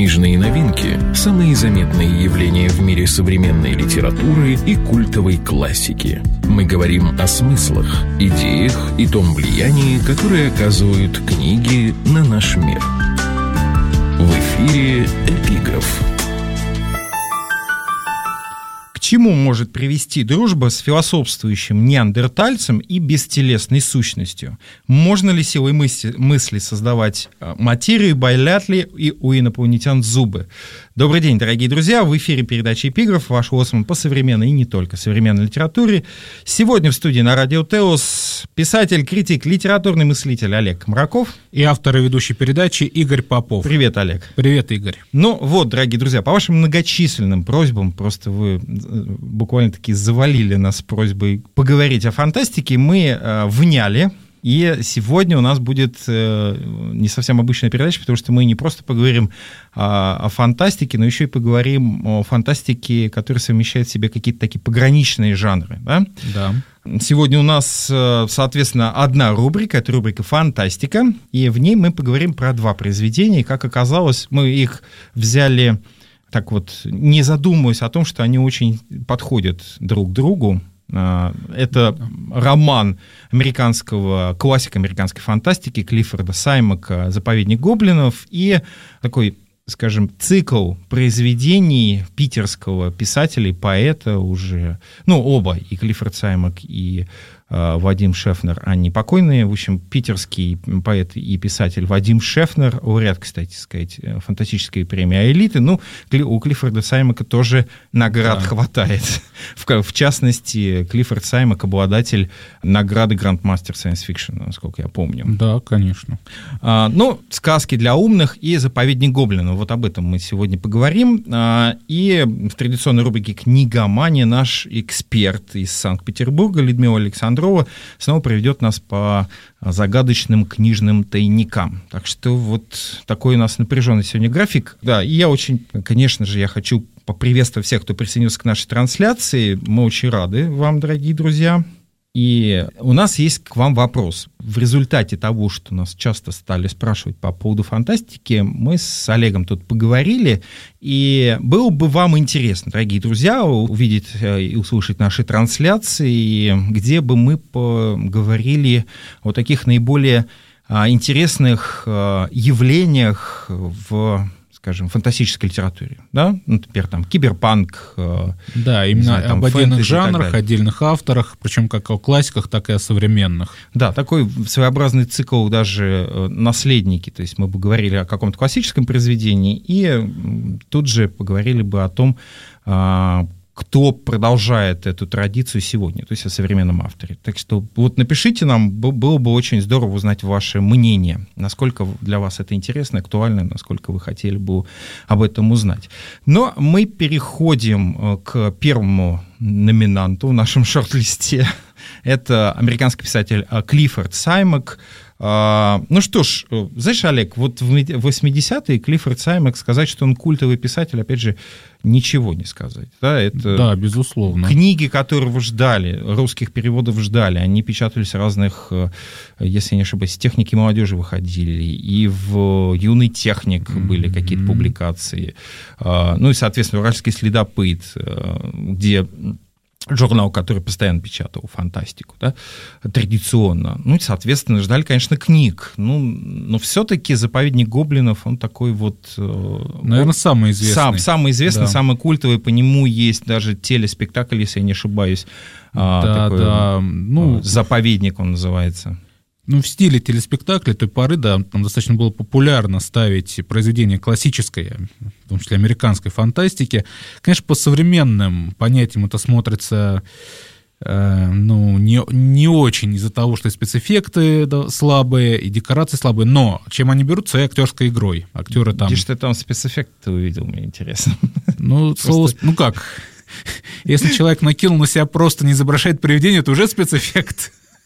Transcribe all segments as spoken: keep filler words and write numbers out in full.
Книжные новинки – самые заметные явления в мире современной литературы и культовой классики. Мы говорим о смыслах, идеях и том влиянии, которое оказывают книги на наш мир. В эфире «Эпиграф». К чему может привести дружба с философствующим неандертальцем и бестелесной сущностью? Можно ли силой мысли, мысли создавать материю, болят ли и у инопланетян зубы? Добрый день, дорогие друзья, в эфире передача «Эпиграф», ваш лоцман по современной и не только современной литературе. Сегодня в студии на радио Теос писатель, критик, литературный мыслитель Олег Комраков. И автор и ведущий передачи Игорь Попов. Привет, Олег. Привет, Игорь. Ну вот, дорогие друзья, по вашим многочисленным просьбам, просто вы буквально-таки завалили нас просьбой поговорить о фантастике, мы э, вняли. И сегодня у нас будет э, не совсем обычная передача, потому что мы не просто поговорим о, о фантастике, но еще и поговорим о фантастике, которая совмещает в себе какие-то такие пограничные жанры. Да? Да. Сегодня у нас, соответственно, одна рубрика, это рубрика «Фантастика», и в ней мы поговорим про два произведения. И, как оказалось, мы их взяли, так вот, не задумываясь о том, что они очень подходят друг к другу. Это роман американского, классика американской фантастики Клиффорда Саймака «Заповедник гоблинов» и такой, скажем, цикл произведений питерского писателя и поэта уже, ну, оба, и Клиффорд Саймак, и э, Вадим Шефнер, они покойные, в общем, питерский поэт и писатель Вадим Шефнер, лауреат, кстати сказать, фантастической премии «Аэлиты», ну, у Клиффорда Саймака тоже наград да. хватает. В, в частности, Клиффорд Саймак обладатель награды Grandmaster Science Fiction, насколько я помню. Да, конечно. А, ну, сказки для умных и «Заповедник гоблинов». Вот об этом мы сегодня поговорим. А, и в традиционной рубрике «Книгомания» наш эксперт из Санкт-Петербурга Людмила Александрова снова проведет нас по загадочным книжным тайникам. Так что вот такой у нас напряженный сегодня график. Да, и я очень, конечно же, я хочу поприветствовать всех, кто присоединился к нашей трансляции. Мы очень рады вам, дорогие друзья. И у нас есть к вам вопрос. В результате того, что нас часто стали спрашивать по поводу фантастики, мы с Олегом тут поговорили, и было бы вам интересно, дорогие друзья, увидеть и услышать наши трансляции, где бы мы поговорили о таких наиболее интересных явлениях в, скажем, фантастической литературе, да, например, там, киберпанк. Да, именно знаю, там, об отдельных жанрах, отдельных авторах, причем как о классиках, так и о современных. Да, такой своеобразный цикл даже «Наследники», то есть мы бы говорили о каком-то классическом произведении, и тут же поговорили бы о том, кто продолжает эту традицию сегодня, то есть о современном авторе. Так что вот напишите нам, было бы очень здорово узнать ваше мнение, насколько для вас это интересно, актуально, насколько вы хотели бы об этом узнать. Но мы переходим к первому номинанту в нашем шорт-листе. Это американский писатель Клиффорд Саймак. Ну что ж, знаешь, Олег, вот в восьмидесятые Клиффорд Саймак, сказать, что он культовый писатель, опять же, ничего не сказать. Да, это да, безусловно. Книги, которых ждали, русских переводов ждали, они печатались в разных, если не ошибаюсь, «Техники молодежи» выходили, и в «Юный техник» были mm-hmm. какие-то публикации. Ну и, соответственно, «Уральский следопыт», где... журнал, который постоянно печатал фантастику, да, традиционно. Ну и, соответственно, ждали, конечно, книг. Ну, но все-таки «Заповедник гоблинов», он такой вот... Наверное, самый известный. Сам, самый известный, да. самый культовый. По нему есть даже телеспектакль, если я не ошибаюсь. Да, такой, да. Ну, «Заповедник» он называется. Ну, в стиле телеспектакля той поры, да, там достаточно было популярно ставить произведения классической, в том числе американской фантастики. Конечно, по современным понятиям это смотрится, э, ну, не, не очень из-за того, что и спецэффекты да, слабые, и декорации слабые, но чем они берутся, и актерской игрой. Актеры там... Где же ты там спецэффекты увидел, мне интересно. Ну, слово, ну как, если человек накинул на себя просто не изображает привидение, это уже спецэффект.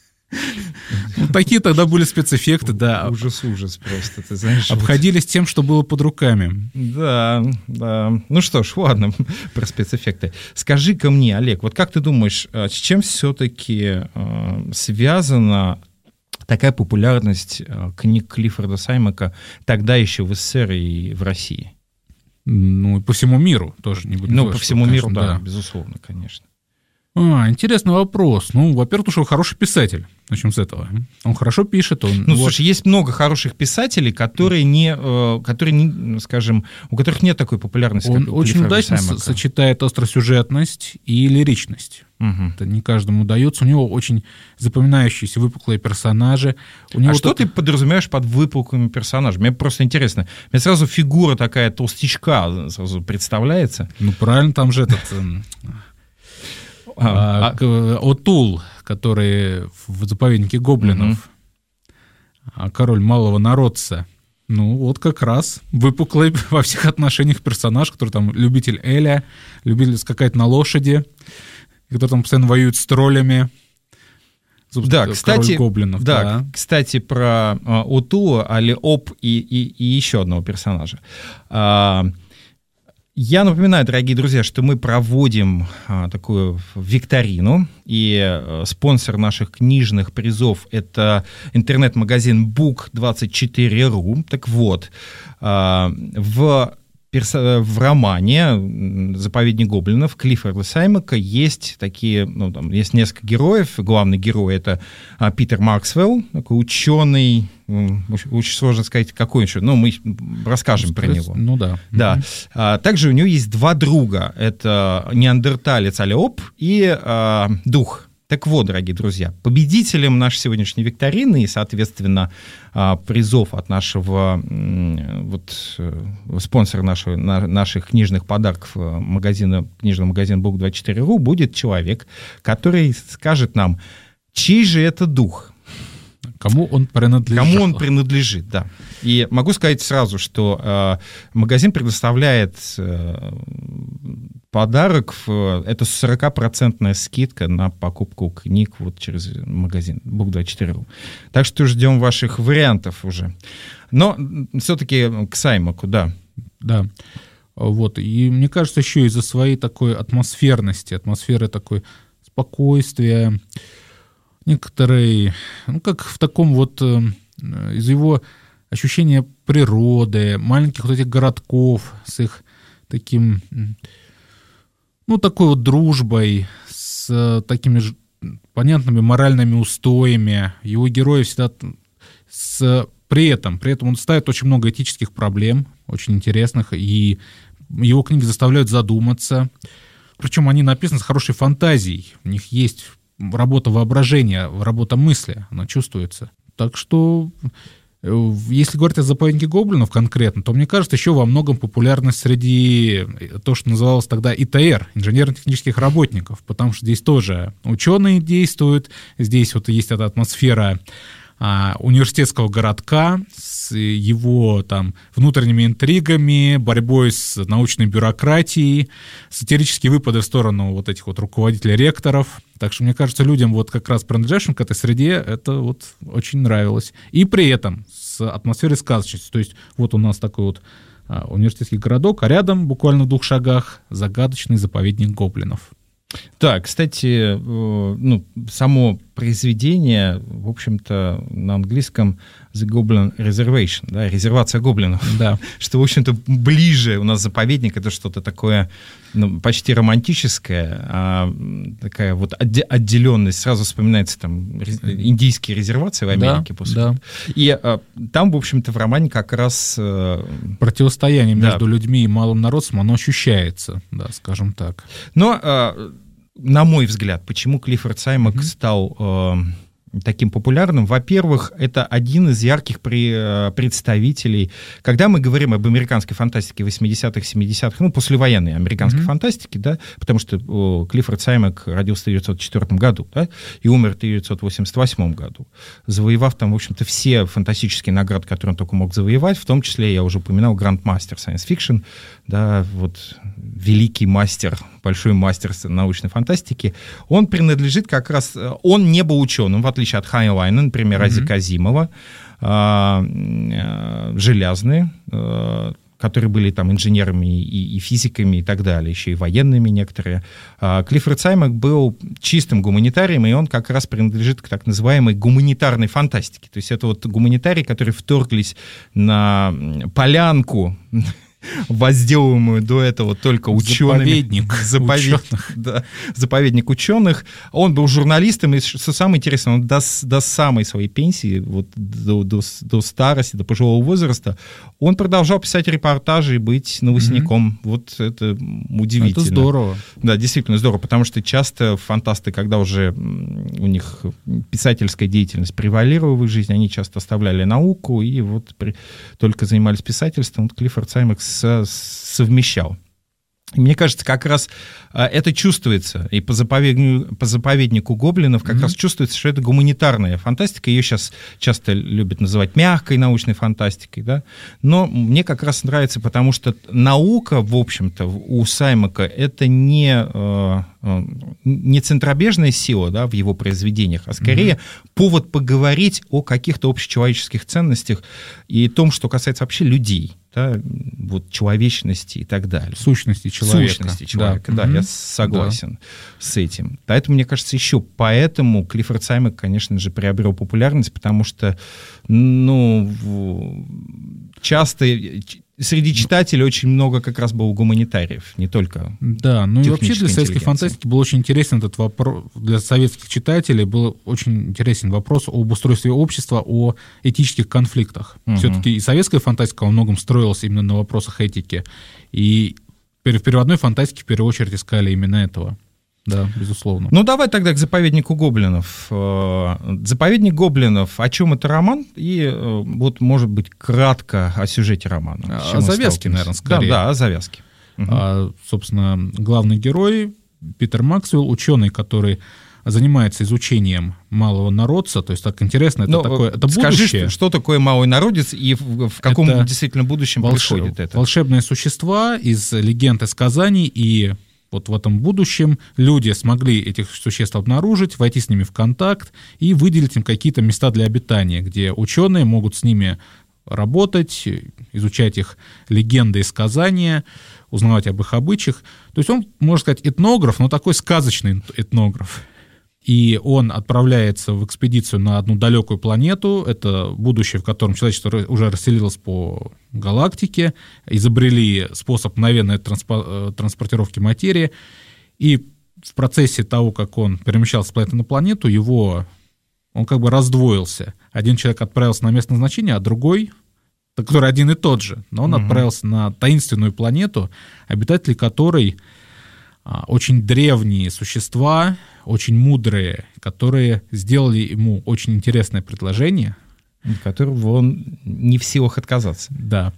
Ну, такие тогда были спецэффекты, да. Ужас-ужас просто, ты знаешь. Обходились вот тем, что было под руками. Да, да. Ну что ж, ладно, про спецэффекты. Скажи-ка мне, Олег, вот как ты думаешь, с чем все-таки э, связана такая популярность книг Клиффорда Саймака тогда еще в СССР и в России? Ну, и по всему миру тоже. Не будем ну, говорить, по что, всему конечно, миру, да, да, безусловно, конечно. А, интересный вопрос. Ну, во-первых, потому что он хороший писатель. Начнем с этого. Он хорошо пишет. Он, ну, вот... слушай, есть много хороших писателей, которые не, которые не, скажем, у которых нет такой популярности. Он как у очень Клиффорда удачно Саймака. сочетает остросюжетность и лиричность. Угу. Это не каждому удается. У него очень запоминающиеся выпуклые персонажи. У него а что только... ты подразумеваешь под выпуклыми персонажами? Мне просто интересно. Мне сразу фигура такая толстячка сразу представляется. Ну, правильно, там же этот... А, а... Отул, который в заповеднике гоблинов, угу. король малого народца. Ну, вот как раз выпуклый во всех отношениях персонаж, который там любитель Эля, любитель скакать на лошади, который там постоянно воюет с троллями. Да, кстати, гоблинов, да, да. кстати, про uh, Отула, Алиоп и, и, и еще одного персонажа. Uh, Я напоминаю, дорогие друзья, что мы проводим а, такую викторину, и а, спонсор наших книжных призов — это интернет-магазин бук двадцать четыре точка ру. Так вот, а, в, персо- в романе «Заповедник гоблинов» Клиффорда Саймака есть такие, ну, там есть несколько героев. Главный герой — это а, Питер Максвелл, такой ученый. Очень сложно сказать, какой еще, но мы расскажем про него. Ну да. Да. А, также у него есть два друга. Это неандерталец Алиоп и а, дух. Так вот, дорогие друзья, победителем нашей сегодняшней викторины и, соответственно, а, призов от нашего вот, спонсора нашего, на, наших книжных подарков магазина, книжного магазина бук двадцать четыре точка ру будет человек, который скажет нам, чей же это дух. Кому он принадлежит. Кому он принадлежит, да. И могу сказать сразу, что э, магазин предоставляет э, подарок, в, это сорокопроцентная скидка на покупку книг вот через магазин бук двадцать четыре точка ру. Так что ждем ваших вариантов уже. Но все-таки к Саймаку, да. Да. Вот. И мне кажется, еще из-за своей такой атмосферности, атмосферы такой спокойствия, некоторые, ну, как в таком вот, э, из его ощущения природы, маленьких вот этих городков с их таким, ну, такой вот дружбой, с э, такими же понятными моральными устоями. Его герои всегда с, при этом, при этом он ставит очень много этических проблем, очень интересных, и его книги заставляют задуматься. Причем они написаны с хорошей фантазией, у них есть работа воображения, работа мысли, она чувствуется. Так что, если говорить о заповеднике гоблинов конкретно, то, мне кажется, еще во многом популярность среди то, что называлось тогда И Т Р, инженерно-технических работников, потому что здесь тоже ученые действуют, здесь вот есть эта атмосфера а, университетского городка с его там внутренними интригами, борьбой с научной бюрократией, сатирические выпады в сторону вот этих вот руководителей ректоров. Так что, мне кажется, людям, вот как раз принадлежащим к этой среде, это вот очень нравилось. И при этом с атмосферой сказочности. То есть вот у нас такой вот а, университетский городок, а рядом, буквально в двух шагах, загадочный заповедник гоблинов. Да, кстати, ну, само произведение, в общем-то, на английском The Goblin Reservation, да, резервация гоблинов, да. Что, в общем-то, ближе у нас заповедник, это что-то такое, ну, почти романтическое, а такая вот отделенность, сразу вспоминается там индийские резервации в Америке. Да, после да. И а, там, в общем-то, в романе как раз... Противостояние да. между людьми и малым народцем, оно ощущается, да, скажем так. Но... А, на мой взгляд, почему Клиффорд Саймак mm-hmm. стал э, таким популярным? Во-первых, это один из ярких при, э, представителей. Когда мы говорим об американской фантастике восьмидесятых, семидесятых, ну, послевоенной американской mm-hmm. фантастике, да, потому что э, Клиффорд Саймак родился в тысяча девятьсот четвёртом году, да, и умер в тысяча девятьсот восемьдесят восьмом году, завоевав там, в общем-то, все фантастические награды, которые он только мог завоевать, в том числе, я уже упоминал, гранд-мастер Science Fiction, да, вот великий мастер, большой мастер научной фантастики, он принадлежит как раз... Он не был ученым, в отличие от Хайнлайна, например, mm-hmm. Азика Азимова, железные, которые были там инженерами и, и физиками и так далее, еще и военными некоторые. Клиффорд Саймак был чистым гуманитарием, и он как раз принадлежит к так называемой гуманитарной фантастике. То есть это вот гуманитарии, которые вторглись на полянку возделываемую до этого только учеными. Заповедник Заповедник ученых. Да, заповедник ученых. Он был журналистом, и что самое интересное, он до, до самой своей пенсии, вот до, до, до старости, до пожилого возраста, он продолжал писать репортажи и быть новостником. Mm-hmm. Вот это удивительно. Это здорово. Да, действительно здорово, потому что часто фантасты, когда уже у них писательская деятельность превалировала в их жизни, они часто оставляли науку и вот при, только занимались писательством. Вот Клиффорд Саймакс совмещал. И мне кажется, как раз а, это чувствуется, и по заповеднику, по заповеднику гоблинов как mm-hmm. раз чувствуется, что это гуманитарная фантастика, ее сейчас часто любят называть мягкой научной фантастикой, да? Но мне как раз нравится, потому что наука, в общем-то, у Саймака это не, э, э, не центробежная сила, да, в его произведениях, а скорее mm-hmm. повод поговорить о каких-то общечеловеческих ценностях и том, что касается вообще людей. Да, вот человечности и так далее. Сущности человека. Сущности человека, да, да mm-hmm. я согласен да. с этим. Поэтому, мне кажется, еще поэтому Клиффорд Саймак, конечно же, приобрел популярность, потому что, ну, часто среди читателей очень много как раз было гуманитариев, не только Да, ну и вообще для советской фантастики был очень интересен этот вопрос, для советских читателей был очень интересен вопрос об устройстве общества, о этических конфликтах. Угу. Все-таки и советская фантастика во многом строилась именно на вопросах этики, и в переводной фантастике в первую очередь искали именно этого. Да, безусловно. Ну, давай тогда к «Заповеднику гоблинов». «Заповедник гоблинов». О чем это роман? И вот, может быть, кратко о сюжете романа. О завязке, наверное, скорее. Да, да, о завязке. Угу. А, собственно, главный герой Питер Максвелл, ученый, который занимается изучением малого народца, то есть так интересно, это Но, такое, это скажи, будущее. Что, что такое малый народец и в, в каком это действительно будущем волш... происходит это? Волшебные существа из легенд и сказаний, и вот в этом будущем люди смогли этих существ обнаружить, войти с ними в контакт и выделить им какие-то места для обитания, где ученые могут с ними работать, изучать их легенды и сказания, узнавать об их обычаях. То есть он, можно сказать, этнограф, но такой сказочный этнограф. И он отправляется в экспедицию на одну далекую планету. Это будущее, в котором человечество уже расселилось по галактике, изобрели способ мгновенной транспо- транспортировки материи. И в процессе того, как он перемещался с планеты на планету, его, он как бы раздвоился. Один человек отправился на место назначения, а другой, который один и тот же, но он угу. отправился на таинственную планету, обитатели которой очень древние существа, очень мудрые, которые сделали ему очень интересное предложение. От которого он не в силах отказаться. Да.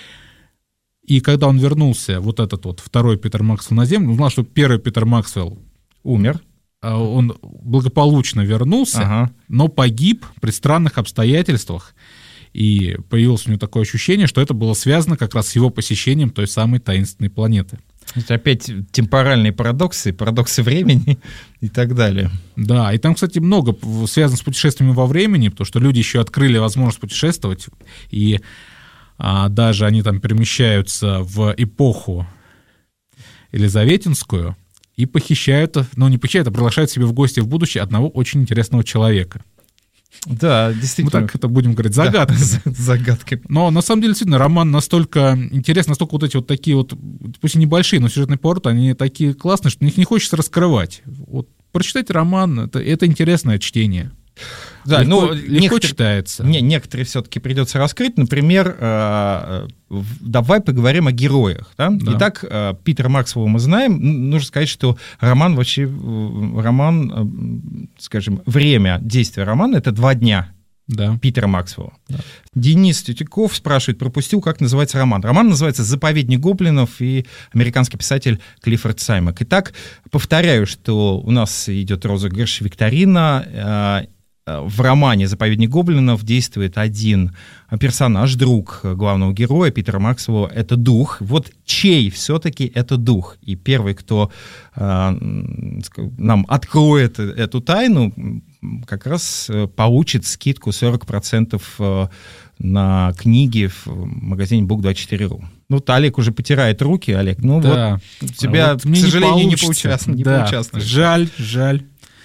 И когда он вернулся, вот этот вот второй Питер Максвелл на Землю, узнал, что первый Питер Максвелл умер. Он благополучно вернулся, ага. но погиб при странных обстоятельствах. И появилось у него такое ощущение, что это было связано как раз с его посещением той самой таинственной планеты. Это опять темпоральные парадоксы, парадоксы времени и так далее. Да, и там, кстати, много связано с путешествиями во времени, потому что люди еще открыли возможность путешествовать, и а, даже они там перемещаются в эпоху Елизаветинскую и похищают, ну не похищают, а приглашают себе в гости в будущее одного очень интересного человека. Да, действительно. Мы так это будем говорить, загадками. Да, загадками. Но на самом деле, действительно, роман настолько интересный, настолько вот эти вот такие вот, пусть и небольшие, но сюжетные повороты, они такие классные, что их не хочется раскрывать. Вот прочитайте роман, это, это интересное чтение. Да, легко, ну, легко некоторые, читается. Не, некоторые все-таки придется раскрыть. Например, э, давай поговорим о героях. Да? Да. Итак, э, Питера Максвелла мы знаем. Нужно сказать, что роман вообще, э, роман, э, скажем, время действия романа — это два дня. Да. Питера Максвелла. Да. Денис Тютюков спрашивает, пропустил, как называется роман. Роман называется «Заповедник гоблинов» и американский писатель Клиффорд Саймак. Итак, повторяю, что у нас идет розыгрыш викторина. В романе «Заповедник гоблинов» действует один персонаж, друг главного героя Питера Максвелла, это дух. Вот чей все-таки это дух? И первый, кто э, нам откроет эту тайну, как раз получит скидку сорок процентов на книги в магазине бук двадцать четыре точка ру. Ну, Олег уже потирает руки, Олег. Ну, да. вот у тебя, вот к сожалению, не не поучаствовал. Да. Жаль, жаль.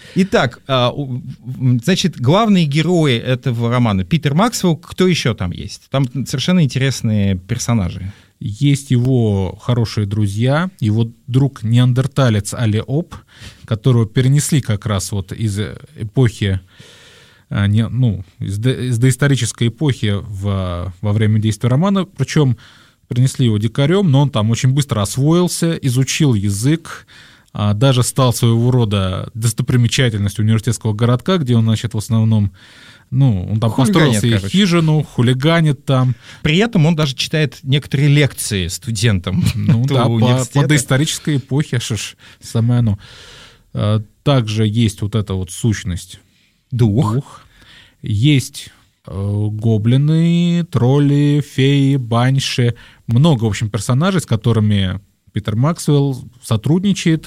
Итак, значит, главные герои этого романа Питер Максвелл, кто еще там есть? Там совершенно интересные персонажи. Есть его хорошие друзья, его друг неандерталец Алиоп, которого перенесли как раз вот из эпохи, ну, из, до, из доисторической эпохи в, во время действия романа, причем принесли его дикарем, но он там очень быстро освоился, изучил язык, даже стал своего рода достопримечательностью университетского городка, где он, значит, в основном, ну, он там построил себе хижину, хулиганит там. При этом он даже читает некоторые лекции студентам. Ну да, по, по доисторической эпохе, аж ж самое оно. Также есть вот эта вот сущность. Дух. Дух. Есть э, гоблины, тролли, феи, банши. Много, в общем, персонажей, с которыми Питер Максвелл сотрудничает,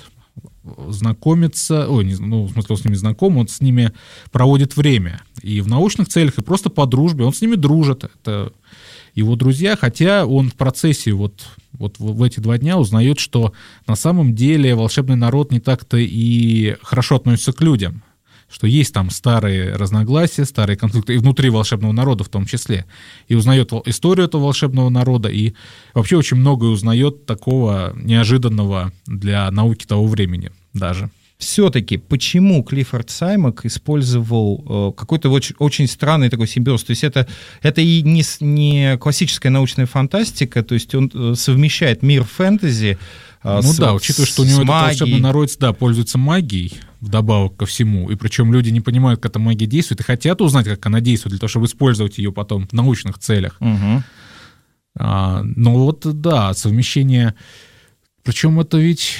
знакомится, ой, не, ну, в смысле, он с ними знаком, он с ними проводит время. И в научных целях, и просто по дружбе. Он с ними дружит. Это его друзья, хотя он в процессе вот, вот в эти два дня узнает, что на самом деле волшебный народ не так-то и хорошо относится к людям. Что есть там старые разногласия, старые конфликты, и внутри волшебного народа в том числе. И узнает историю этого волшебного народа, и вообще очень многое узнает такого неожиданного для науки того времени даже. Все-таки почему Клиффорд Саймак использовал э, какой-то очень, очень странный такой симбиоз? То есть это, это и не, не классическая научная фантастика, то есть он э, совмещает мир фэнтези. Ну с, да, учитывая, что у него этот волшебный народ, да, пользуется магией вдобавок ко всему, и причем люди не понимают, как эта магия действует, и хотят узнать, как она действует, для того, чтобы использовать ее потом в научных целях. Угу. А, но вот, да, совмещение, причем это ведь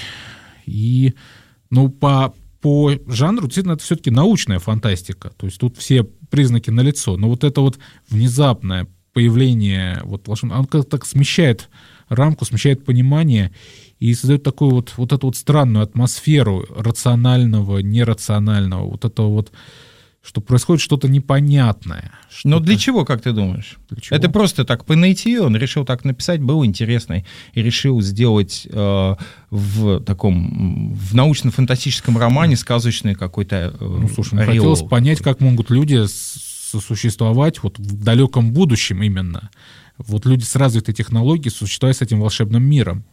и, ну, по, по жанру, действительно, это все-таки научная фантастика, то есть тут все признаки налицо, но вот это вот внезапное появление вот волшебного, оно как-то так смещает рамку, смещает понимание и создает такую вот, вот эту вот странную атмосферу рационального, нерационального, вот этого вот, что происходит что-то непонятное. Что-то... Но для чего, как ты думаешь? Это просто так по наитию, он решил так написать, был интересный, и решил сделать э, в таком, в научно-фантастическом романе сказочный какой-то э, ну, слушай, мне хотелось понять, как могут люди сосуществовать вот в далеком будущем именно. Вот люди с развитой технологией существуют с этим волшебным миром.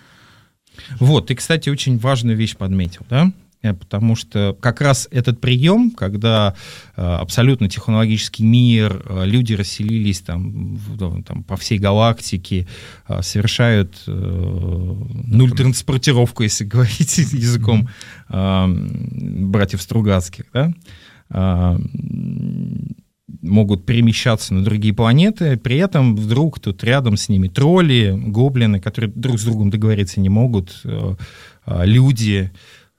Вот, ты, кстати, очень важную вещь подметил, да? Потому что как раз этот прием, когда э, абсолютно технологический мир, э, люди расселились там, в, там, по всей галактике, э, совершают э, нуль-транспортировку, если говорить языком э, братьев Стругацких, да? Э, могут перемещаться на другие планеты, при этом вдруг тут рядом с ними тролли, гоблины, которые друг с другом договориться не могут, люди.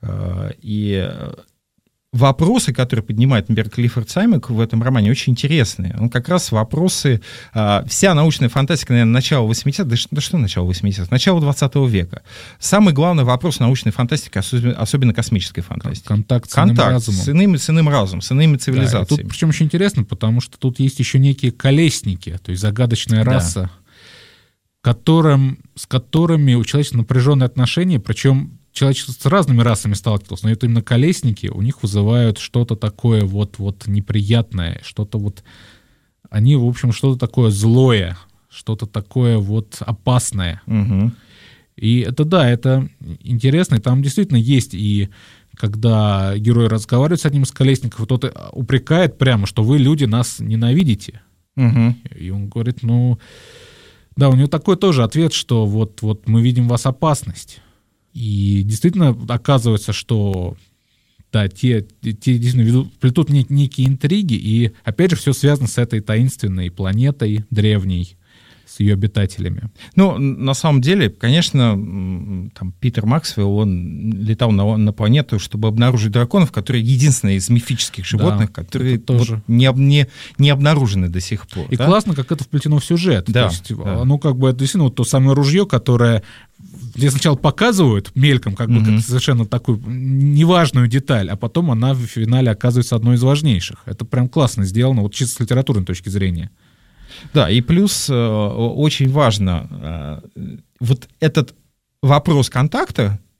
И вопросы, которые поднимает, например, Клиффорд Саймак в этом романе, очень интересные. Он как раз вопросы... Вся научная фантастика, наверное, начала восьмидесятых, да что, да что начало восьмидесятых? Начало двадцатого века. Самый главный вопрос научной фантастики, особенно, особенно космической фантастики. Контакт с Контакт иным разумом. С иным, с иным разумом, с иными цивилизациями. Да, тут причем очень интересно, потому что тут есть еще некие колесники, то есть загадочная раса, да. которым, с которыми у человечества напряженные отношения, причем человечество с разными расами сталкивалось, но это именно колесники у них вызывают что-то такое вот, вот неприятное, что-то вот... Они, в общем, что-то такое злое, что-то такое вот опасное. Угу. И это, да, это интересно. И там действительно есть, и когда герой разговаривает с одним из колесников, тот упрекает прямо, что вы, люди, нас ненавидите. Угу. И он говорит, ну... Да, у него такой тоже ответ, что вот, вот мы видим в вас опасность. И действительно оказывается, что да, те, те действительно ведут, плетут нек- некие интриги, и опять же все связано с этой таинственной планетой древней, с ее обитателями. Ну, на самом деле, конечно, там, Питер Максвелл, он летал на, на планету, чтобы обнаружить драконов, которые единственные из мифических животных, да, которые вот не, не, не обнаружены до сих пор. И да? классно, как это вплетено в сюжет. Да, то есть, да. Ну, как бы это действительно вот то самое ружье, которое где сначала показывают мельком, как бы mm-hmm. как совершенно такую неважную деталь, а потом она в финале оказывается одной из важнейших. Это прям классно сделано, вот чисто с литературной точки зрения. Да, и плюс э, очень важно э, вот этот вопрос контакта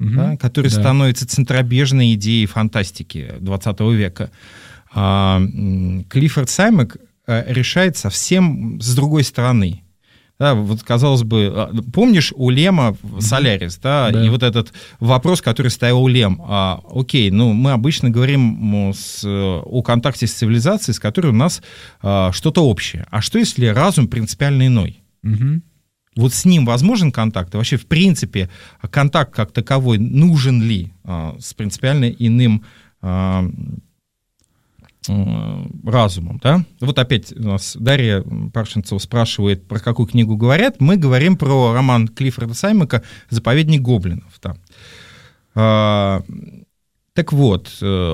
угу. да, который да. становится центробежной идеей фантастики двадцатого века. А, Клиффорд Саймак решает совсем с другой стороны. Да, вот, казалось бы, помнишь у Лема «Солярис», да, да, и вот этот вопрос, который ставил Лем, а, окей, ну, мы обычно говорим с, о контакте с цивилизацией, с которой у нас а, что-то общее. А что, если разум принципиально иной? Угу. Вот с ним возможен контакт? И вообще, в принципе, контакт как таковой нужен ли а, с принципиально иным а, разумом, да? Вот опять у нас Дарья Паршинцева спрашивает, про какую книгу говорят. Мы говорим про роман Клиффорда Саймака «Заповедник гоблинов». Да. А, так вот,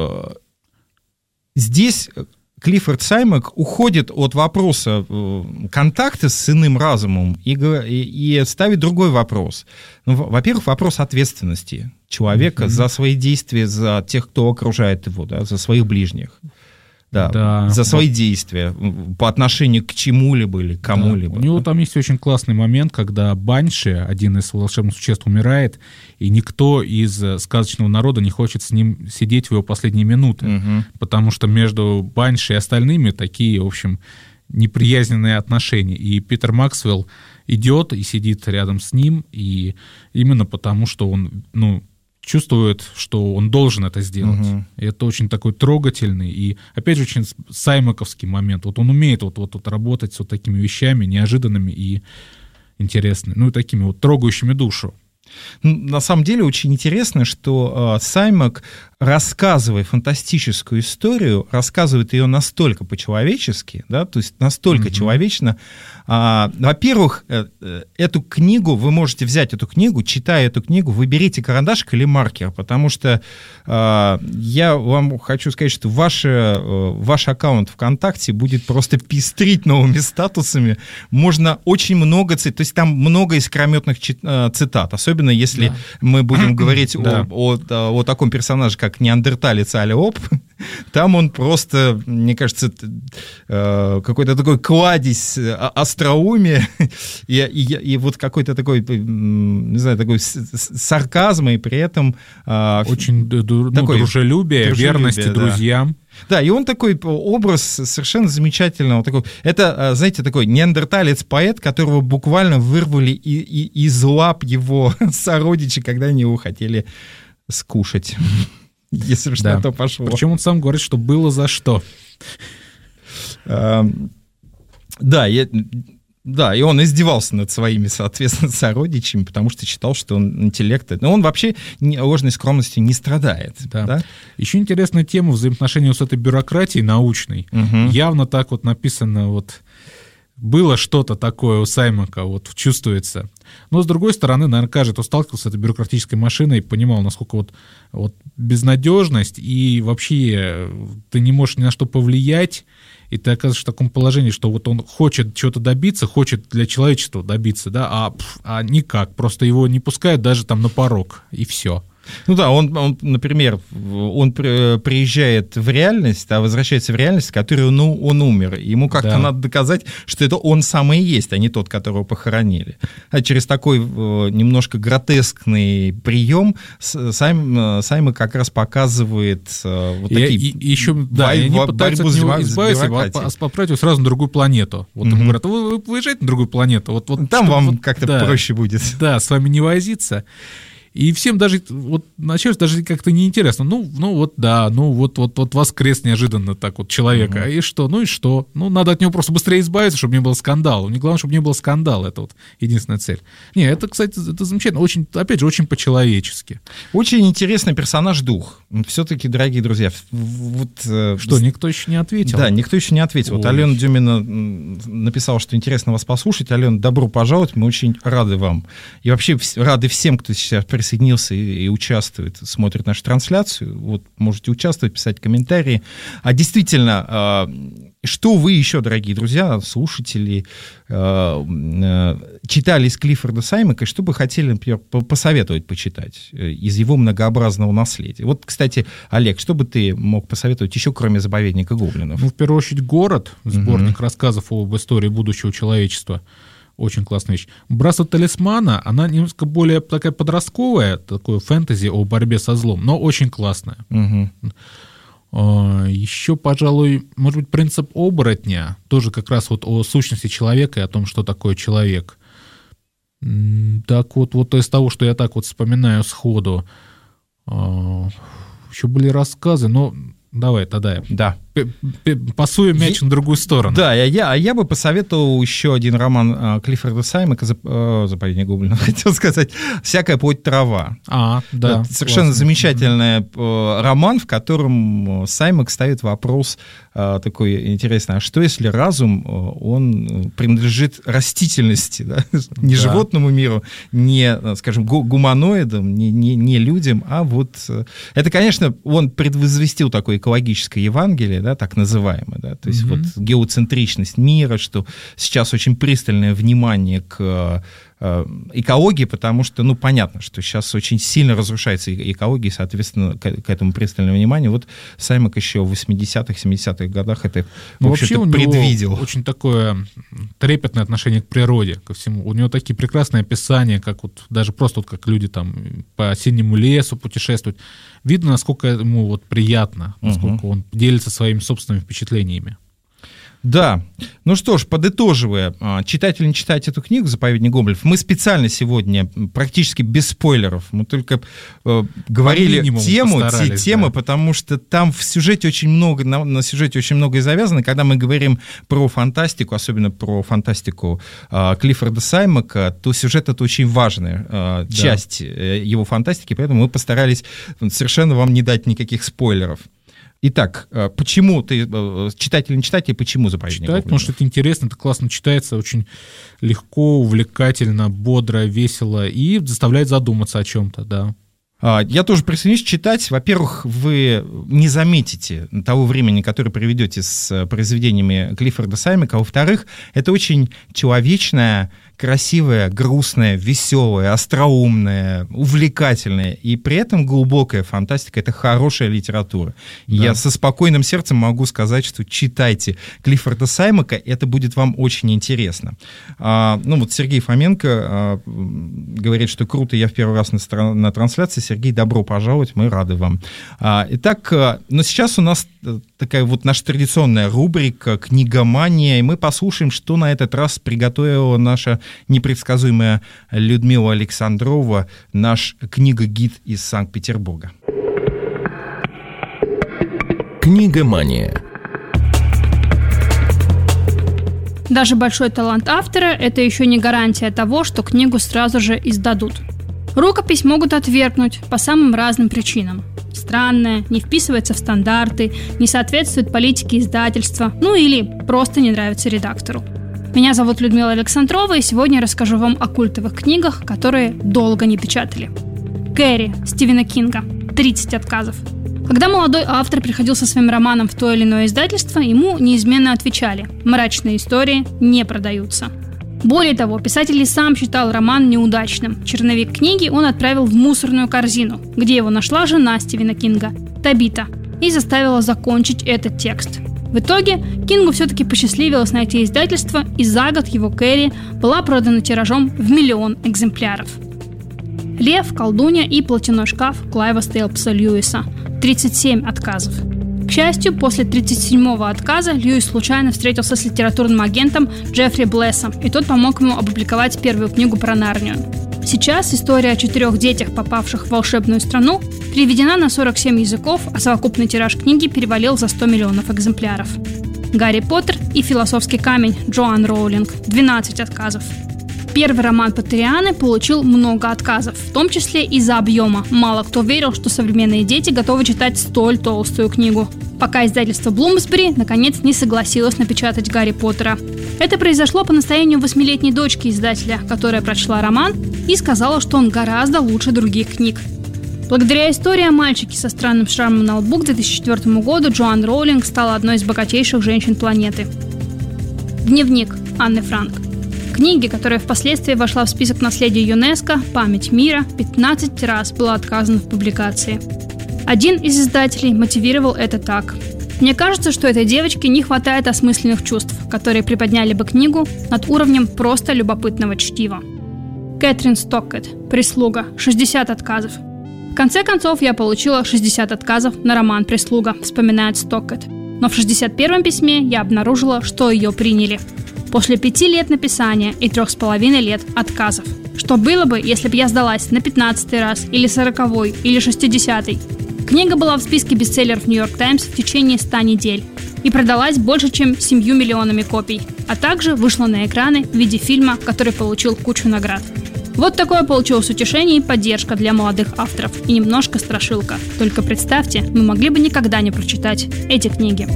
здесь Клиффорд Саймак уходит от вопроса контакта с иным разумом и, и, и ставит другой вопрос. Ну, во-первых, вопрос ответственности человека mm-hmm. за свои действия, за тех, кто окружает его, да, за своих ближних. Да, да, за свои вот. действия по отношению к чему-либо или к кому-либо. Да. У него там есть очень классный момент, когда Банши, один из волшебных существ, умирает, и никто из сказочного народа не хочет с ним сидеть в его последние минуты, угу. потому что между Банши и остальными такие, в общем, неприязненные отношения. И Питер Максвелл идет и сидит рядом с ним, и именно потому, что он, ну, чувствует, что он должен это сделать. Угу. И это очень такой трогательный и, опять же, очень саймаковский момент. Вот он умеет вот, вот, вот работать с вот такими вещами неожиданными и интересными, ну и такими вот трогающими душу. На самом деле очень интересно, что э, Саймак, рассказывая фантастическую историю, рассказывает ее настолько по-человечески, да, то есть настолько mm-hmm. человечно. А, во-первых, э, э, эту книгу, вы можете взять эту книгу, читая эту книгу, вы берите карандашик или маркер, потому что э, я вам хочу сказать, что ваш, э, ваш аккаунт ВКонтакте будет просто пестрить новыми статусами. Можно очень много цитат, то есть там много искрометных цитат, особенно если да. мы будем говорить да. о, о, о таком персонаже, как неандерталец Алиоп, там он просто, мне кажется, какой-то такой кладезь остроумия и, и, и вот какой-то такой, не знаю, такой сарказм, и при этом... Очень ну, такой, дружелюбие, дружелюбие, верности да. друзьям. Да, и он такой образ совершенно замечательного. Такой, это, знаете, такой неандерталец-поэт, которого буквально вырвали и, и, из лап его сородичи, когда они его хотели скушать. Если уж на то пошло. Причем он сам говорит, что было за что. Да, я... Да, и он издевался над своими, соответственно, сородичами, потому что считал, что он интеллект... Но он вообще ложной скромностью не страдает. Да. Да? Еще интересная тема взаимоотношения с этой бюрократией научной. Угу. Явно так вот написано, вот было что-то такое у Саймака, вот чувствуется. Но, с другой стороны, наверное, каждый, кто сталкивался с этой бюрократической машиной, понимал, насколько вот, вот безнадежность, и вообще ты не можешь ни на что повлиять, и ты оказываешься в таком положении, что вот он хочет чего-то добиться, хочет для человечества добиться, да, а, а никак, просто его не пускают даже там на порог, и все. Ну да, он, он например, он приезжает в реальность, а возвращается в реальность, в которой ну, он умер. Ему как-то да. надо доказать, что это он самый и есть, а не тот, которого похоронили. А через такой немножко гротескный прием Сайм, Сайма как раз показывает вот такие... И, и еще, да, бой, они пытаются от него избавиться, отправить его сразу на другую планету. Вот ему говорят, вы, вы поезжайте на другую планету. Вот, вот, Там что, вам вот, как-то да, проще будет. Да, с вами не возиться. И всем даже, вот, начальству даже как-то неинтересно. Ну, ну вот, да, ну вот, вот, вот воскрес неожиданно так вот человека. Mm-hmm. И что? Ну и что? Ну, надо от него просто быстрее избавиться, чтобы не было скандала. Не главное, чтобы не было скандала. Это вот единственная цель. Не, это, кстати, это замечательно. Очень, опять же, очень по-человечески. Очень интересный персонаж-дух. Все-таки, дорогие друзья, вот... Что, никто еще не ответил? Да, никто еще не ответил. Ой. Вот Алена Дюмина написала, что интересно вас послушать. Алена, добро пожаловать, мы очень рады вам. И вообще рады всем, кто сейчас присоединился присоединился и, и участвует, смотрит нашу трансляцию. Вот можете участвовать, писать комментарии. А действительно, что вы еще, дорогие друзья, слушатели, читали из Клиффорда Саймака, и что бы хотели, например, посоветовать почитать из его многообразного наследия? Вот, кстати, Олег, что бы ты мог посоветовать еще, кроме «Заповедника гоблинов»? Ну, в первую очередь, «Город», сборник mm-hmm. рассказов об истории будущего человечества. Очень классная вещь. «Братство талисмана», она немножко более такая подростковая, такое фэнтези о борьбе со злом, но очень классная. Угу. Еще, пожалуй, может быть, «Принцип оборотня», тоже как раз вот о сущности человека и о том, что такое человек. Так вот, вот из того, что я так вот вспоминаю сходу, еще были рассказы, но давай тогда да. пасуем мяч на другую сторону. Да, я, я, а я бы посоветовал еще один роман а, Клиффорда Саймака «Заповедник гоблина», хотел сказать, «Всякая плоть трава». А, да. Это совершенно классно. Замечательный mm-hmm. роман, в котором Саймак ставит вопрос а, такой интересный: а что если разум, он принадлежит растительности, да? не да. животному миру, не, скажем, гуманоидам, не, не, не людям, а вот... Это, конечно, он предвозвестил такое экологическое Евангелие, да, так называемое, да, то есть mm-hmm. вот геоцентричность мира, что сейчас очень пристальное внимание к э, экологии, потому что, ну, понятно, что сейчас очень сильно разрушается экология, и, соответственно, к, к этому пристальному вниманию. Вот Саймак еще в восьмидесятых, семидесятых годах это, ну, в общем-то, вообще предвидел. Очень такое трепетное отношение к природе, ко всему. У него такие прекрасные описания, как вот даже просто вот как люди там по осеннему лесу путешествуют. Видно, насколько ему вот приятно, насколько uh-huh. он делится своими собственными впечатлениями. Да. Ну что ж, подытоживая, читать или не читать эту книгу «Заповедник гоблинов», мы специально сегодня практически без спойлеров, мы только э, говорили тему, те, темы, да. потому что там в сюжете очень много, на, на сюжете очень многое завязано. Когда мы говорим про фантастику, особенно про фантастику э, Клиффорда Саймака, то сюжет — это очень важная э, да. часть э, его фантастики, поэтому мы постарались совершенно вам не дать никаких спойлеров. Итак, почему ты читать или не читать, и почему «Заповедник гоблинов»? Читать, потому что это интересно, это классно читается, очень легко, увлекательно, бодро, весело и заставляет задуматься о чем-то, да. Я тоже присоединюсь читать. Во-первых, вы не заметите того времени, которое проведете с произведениями Клиффорда Саймака. А во-вторых, это очень человечная, красивая, грустная, веселая, остроумная, увлекательная и при этом глубокая фантастика. Это хорошая литература. Да. Я со спокойным сердцем могу сказать, что читайте Клиффорда Саймака, это будет вам очень интересно. А, ну вот Сергей Фоменко а, говорит, что круто, я в первый раз на, на трансляции. Сергей, добро пожаловать, мы рады вам. А, итак, но сейчас у нас такая вот наша традиционная рубрика «Книгомания», и мы послушаем, что на этот раз приготовила наша непредсказуемая Людмила Александрова, наш книга-гид из Санкт-Петербурга. Книгомания. Даже большой талант автора – это еще не гарантия того, что книгу сразу же издадут. Рукопись могут отвергнуть по самым разным причинам. Странная, не вписывается в стандарты, не соответствует политике издательства, ну или просто не нравится редактору. Меня зовут Людмила Александрова, и сегодня я расскажу вам о культовых книгах, которые долго не печатали. «Кэрри» Стивена Кинга. тридцать отказов. Когда молодой автор приходил со своим романом в то или иное издательство, ему неизменно отвечали: мрачные истории не продаются. Более того, писатель и сам считал роман неудачным. Черновик книги он отправил в мусорную корзину, где его нашла жена Стивена Кинга, Табита, и заставила закончить этот текст. В итоге Кингу все-таки посчастливилось найти издательство, и за год его «Кэрри» была продана тиражом в миллион экземпляров. «Лев», «Колдунья» и «Платяной шкаф» Клайва Стейплса Льюиса. тридцать семь отказов. К счастью, после тридцать седьмого отказа Льюис случайно встретился с литературным агентом Джеффри Блессом, и тот помог ему опубликовать первую книгу про Нарнию. Сейчас история о четырех детях, попавших в волшебную страну, переведена на сорок семь языков, а совокупный тираж книги перевалил за сто миллионов экземпляров. «Гарри Поттер» и «Философский камень» Джоан Роулинг. двенадцать отказов. Первый роман Поттерианы получил много отказов, в том числе из-за объема. Мало кто верил, что современные дети готовы читать столь толстую книгу. Пока издательство Блумсбери наконец не согласилось напечатать «Гарри Поттера». Это произошло по настоянию восьмилетней дочки издателя, которая прочла роман и сказала, что он гораздо лучше других книг. Благодаря истории о мальчике со странным шрамом на лбу к две тысячи четвёртому году Джоан Роулинг стала одной из богатейших женщин планеты. Дневник Анны Франк. Книги, которая впоследствии вошла в список наследия ЮНЕСКО «Память мира», пятнадцать раз было отказано в публикации. Один из издателей мотивировал это так. Мне кажется, что этой девочке не хватает осмысленных чувств, которые приподняли бы книгу над уровнем просто любопытного чтива. Кэтрин Стоккетт. «Прислуга. шестьдесят отказов». В конце концов, я получила шестьдесят отказов на роман «Прислуга», вспоминает Стоккетт. Но в шестьдесят первом письме я обнаружила, что ее приняли. После пяти лет написания и трех с половиной лет отказов. Что было бы, если бы я сдалась на пятнадцатый раз, или сороковой, или шестидесятый? Книга была в списке бестселлеров «Нью-Йорк Таймс» в течение ста недель и продалась больше, чем семью миллионами копий, а также вышла на экраны в виде фильма, который получил кучу наград. Вот такое получилось утешение и поддержка для молодых авторов, и немножко страшилка. Только представьте, мы могли бы никогда не прочитать эти книги.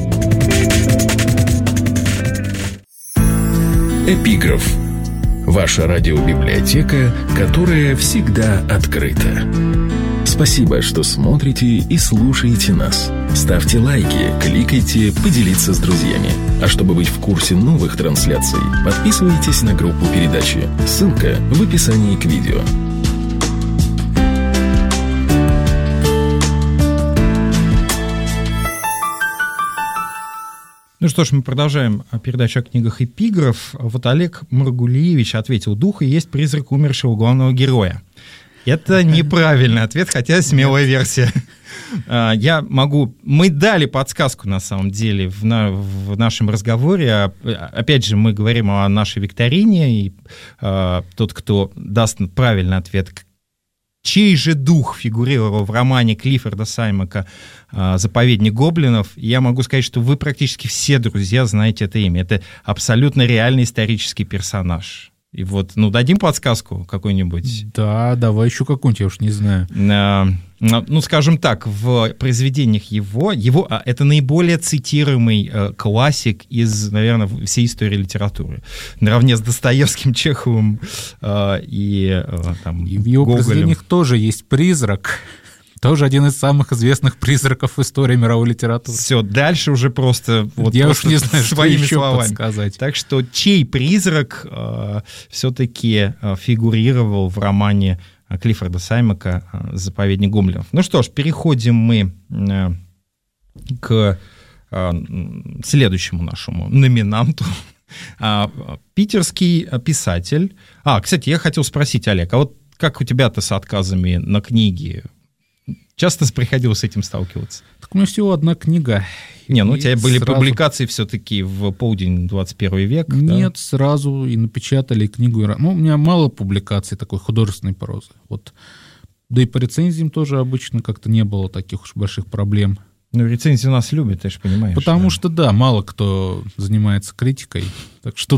Эпиграф. Ваша радиобиблиотека, которая всегда открыта. Спасибо, что смотрите и слушаете нас. Ставьте лайки, кликайте, поделиться с друзьями. А чтобы быть в курсе новых трансляций, подписывайтесь на группу передачи. Ссылка в описании к видео. Ну что ж, мы продолжаем передачу о книгах «Эпиграф». Вот Олег Маргулиевич ответил: «Дух и есть призрак умершего главного героя». Это неправильный ответ, хотя смелая версия. Я могу... Мы дали подсказку, на самом деле, в, на... в нашем разговоре. Опять же, мы говорим о нашей викторине, и а, тот, кто даст правильный ответ, чей же дух фигурировал в романе Клиффорда Саймака «Заповедник гоблинов», я могу сказать, что вы практически все друзья знаете это имя. Это абсолютно реальный исторический персонаж. И вот, ну, дадим подсказку какую-нибудь? Да, давай еще какую-нибудь, я уж не знаю. А, ну, скажем так, в произведениях его, его а, это наиболее цитируемый а, классик из, наверное, всей истории литературы. Наравне с Достоевским, Чеховым а, и а, там, и в его Гоголем. Произведениях тоже есть призрак. Тоже один из самых известных призраков в истории мировой литературы. Все, дальше уже просто, вот я просто уж не знаю, своими что еще словами подсказать. Так что чей призрак э, все-таки э, фигурировал в романе Клиффорда Саймака «Заповедник гоблинов». Ну что ж, переходим мы э, к э, следующему нашему номинанту. Питерский писатель. А, кстати, я хотел спросить, Олег, а вот как у тебя-то с отказами на книги? Часто приходилось с этим сталкиваться? Так у меня всего одна книга. Не, ну у тебя были сразу... публикации все-таки в полдень двадцать первый век. Нет, да? Сразу и напечатали книгу. Ну, у меня мало публикаций такой художественной прозы. Вот. Да и по рецензиям тоже обычно как-то не было таких уж больших проблем. Ну, рецензии у нас любят, ты же понимаешь. Потому да. что, да, мало кто занимается критикой. Так что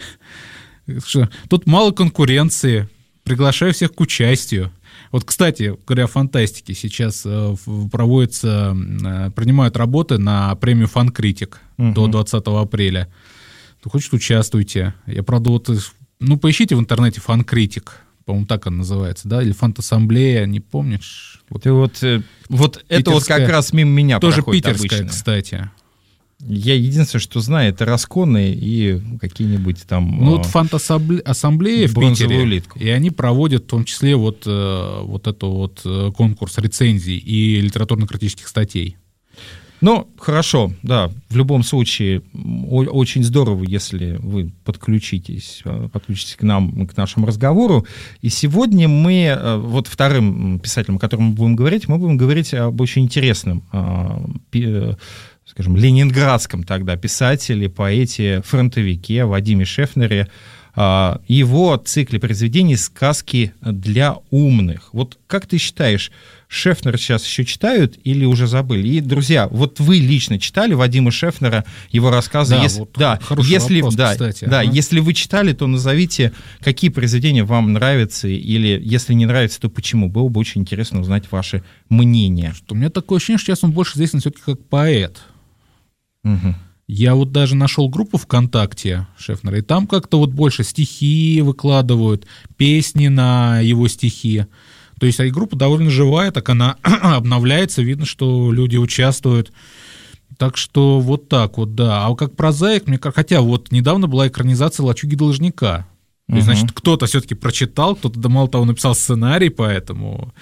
тут, тут мало конкуренции. Приглашаю всех к участию. Вот, кстати, говоря о фантастике, сейчас э, проводятся, э, принимают работы на премию «Фанкритик» угу. до двадцатого апреля. Кто хочет, участвуйте. Я, правда, вот, ну, поищите в интернете «Фанкритик», по-моему, так он называется, да, или «Фантассамблея», не помнишь? Вот, Ты вот, э, вот это вот как раз мимо меня тоже проходит питерская, обычно. Кстати. Я единственное, что знаю, это расконы и какие-нибудь там... Ну, вот фантассамблея в Питере, улитку. И они проводят в том числе вот, вот эту вот конкурс рецензий и литературно-критических статей. Ну, хорошо, да, в любом случае, очень здорово, если вы подключитесь, подключитесь к нам, к нашему разговору. И сегодня мы, вот вторым писателем, о котором мы будем говорить, мы будем говорить об очень интересном, скажем, ленинградском тогда писателе, поэте, фронтовике Вадиме Шефнере, его цикле произведений «Сказки для умных». Вот как ты считаешь, Шефнера сейчас еще читают или уже забыли? И, друзья, вот вы лично читали Вадима Шефнера, его рассказы? Да, если, вот да, если, вопрос, да, кстати. Да, ага. Если вы читали, то назовите, какие произведения вам нравятся, или если не нравится, то почему? Было бы очень интересно узнать ваше мнение. Что, у меня такое ощущение, что сейчас он больше известен все-таки как поэт. Угу. Я вот даже нашел группу ВКонтакте Шефнера, и там как-то вот больше стихи выкладывают, песни на его стихи. То есть, а и группа довольно живая, так она обновляется, видно, что люди участвуют. Так что вот так вот, да. А как прозаик, мне кажется, хотя вот недавно была экранизация «Лачуги должника». То есть, значит, кто-то все-таки прочитал, кто-то, да, мало того, написал сценарий по этому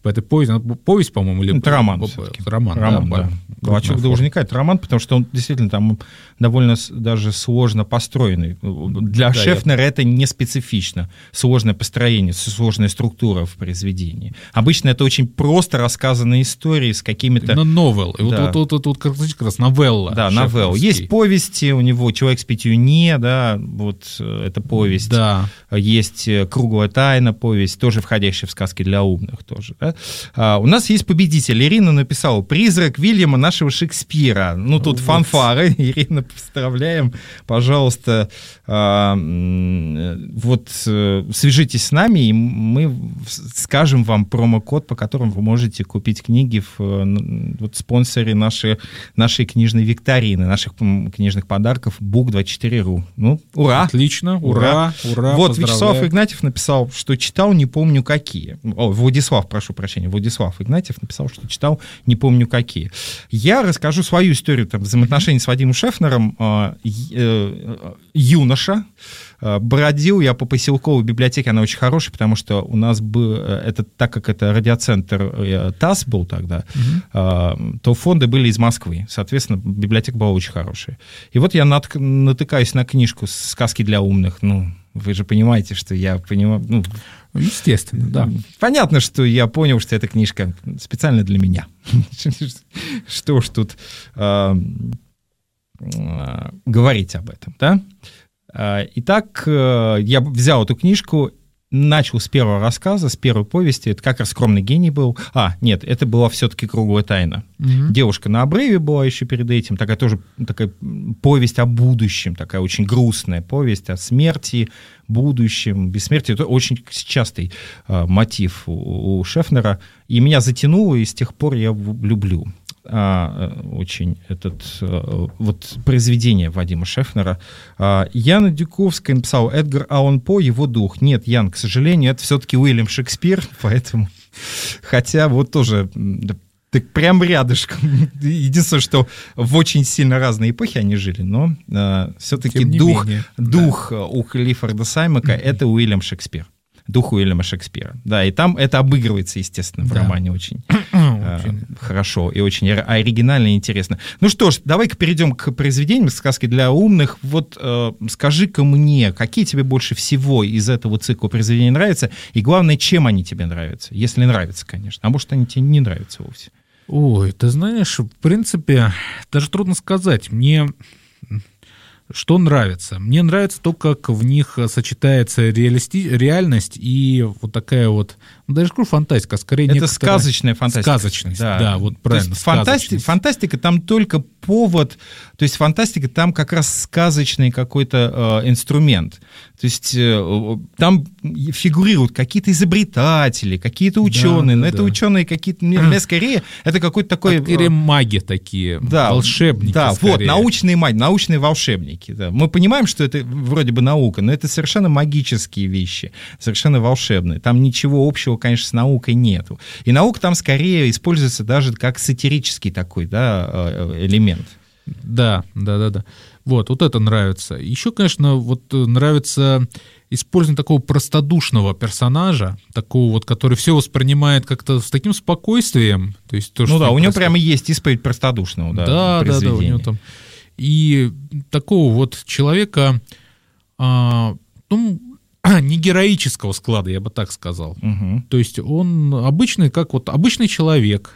по этой повести. Повесть, по-моему, или... Это роман по, все-таки. Роман, роман, да. да. «Волчок должника» — это роман, потому что он действительно там довольно даже сложно построенный. Для да, Шефнера я... это не специфично. Сложное построение, сложная структура в произведении. Обычно это очень просто рассказанные истории с какими-то... Но новелл. Да. Вот, вот, вот, вот как раз новелла. Да, новелла. Есть повести, у него «Человек с пятью не», да, вот это повесть. Да. Есть «Круглая тайна», повесть, тоже входящая в сказки для умных тоже. Да? А, у нас есть победитель. Ирина написала «Призрак Вильяма нашего Шекспира». Ну, тут вот. Фанфары. Ирина, поздравляем. Пожалуйста, а, вот свяжитесь с нами, и мы скажем вам промокод, по которому вы можете купить книги в вот, спонсоре нашей, нашей книжной викторины, наших книжных подарков бук двадцать четыре точка ру. Ну, ура! Отлично, ура, ура, ура. Вот Вячеслав Игнатьев написал, что читал, не помню какие. О, Владислав, прошу прощения, Владислав Игнатьев написал, что читал, не помню какие. Я расскажу свою историю там, взаимоотношений с Вадимом Шефнером. Э, э, юноша, э, бродил я по поселковой библиотеке, она очень хорошая, потому что у нас был, это, так как это радиоцентр э, ТАСС был тогда, mm-hmm. э, то фонды были из Москвы, соответственно, библиотека была очень хорошая. И вот я нат, натыкаюсь на книжку «Сказки для умных», ну, вы же понимаете, что я понимаю... Ну, естественно, да. Понятно, что я понял, что эта книжка специально для меня. Что ж тут э, э, говорить об этом, да? Э, итак, э, я взял эту книжку, начал с первого рассказа, с первой повести. Это как раз «Скромный гений» был. А, нет, это была все-таки «Круглая тайна». Mm-hmm. «Девушка на обрыве» была еще перед этим. Такая тоже такая повесть о будущем, такая очень грустная повесть о смерти, будущем, бессмертии. Это очень частый э, мотив у, у Шефнера. И меня затянуло, и с тех пор я люблю а, очень этот, а, вот, произведение Вадима Шефнера. А, Яна Дюковская написала: Эдгар Аллан По, его дух. Нет, Ян, к сожалению, это все-таки Уильям Шекспир, поэтому... Хотя вот тоже... Так прям рядышком. Единственное, что в очень сильно разные эпохи они жили, но э, все-таки дух, дух да. у Клиффорда Саймака mm-hmm. — это Уильям Шекспир. Дух Уильяма Шекспира. Да, и там это обыгрывается, естественно, в да. романе очень э, хорошо и очень оригинально и интересно. Ну что ж, давай-ка перейдем к произведениям «Сказки для умных». Вот э, скажи-ка мне, какие тебе больше всего из этого цикла произведений нравятся, и главное, чем они тебе нравятся, если нравятся, конечно. А может, они тебе не нравятся вовсе? Ой, ты знаешь, в принципе, даже трудно сказать. Мне что нравится? Мне нравится то, как в них сочетается реалисти... реальность и вот такая вот, ну, даже скажу фантастика, скорее это некоторая... сказочная фантастика. Сказочность, да, да вот правильно. Фантастика, фантастика там только повод, то есть фантастика там как раз сказочный какой-то э, инструмент. То есть э, там фигурируют какие-то изобретатели, какие-то ученые, да, да, но да. это ученые какие-то, мне, мне скорее, это какой-то такой... Скорее маги такие, да, волшебники. Да, скорее. Вот, научные маги, научные волшебники. Да. Мы понимаем, что это вроде бы наука, но это совершенно магические вещи, совершенно волшебные. Там ничего общего, конечно, с наукой нету. И наука там скорее используется даже как сатирический такой, да, элемент. Да, да, да, да. Вот, вот это нравится. Еще, конечно, вот нравится использование такого простодушного персонажа, такого вот, который все воспринимает как-то с таким спокойствием. То есть, то, ну что да, у него просто... прямо есть исповедь простодушного, да, да, да, да, у него там. И такого вот человека, а, ну, не героического склада, я бы так сказал. Угу. То есть он обычный, как вот обычный человек,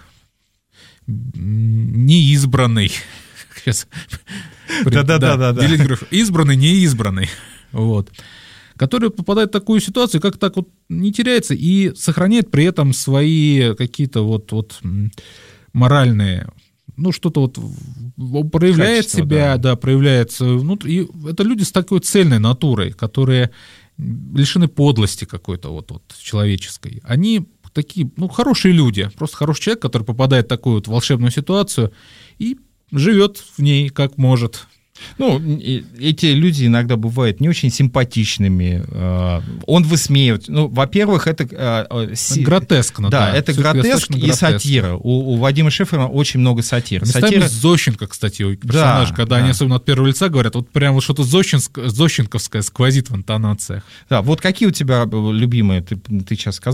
неизбранный. Сейчас. Да-да-да. Избранный, неизбранный. Вот. Который попадает в такую ситуацию, как так вот не теряется и сохраняет при этом свои какие-то вот, вот моральные, ну, что-то вот проявляет Качество, себя, да, да проявляется. Ну, и это люди с такой цельной натурой, которые лишены подлости какой-то вот, вот человеческой. Они такие, ну, хорошие люди, просто хороший человек, который попадает в такую вот волшебную ситуацию и живет в ней как может. Ну, эти люди иногда бывают не очень симпатичными. Он высмеивает. Ну, во-первых, это... Гротескно, да. Да, это гротеск и сатира. У, у Вадима Шефнера очень много сатир. Местами сатира... Зощенко, кстати, у персонажа, да, когда да. они особенно от первого лица говорят, вот прям вот что-то зощенковское сквозит в интонациях. Да, вот какие у тебя любимые, ты, ты сейчас сказал?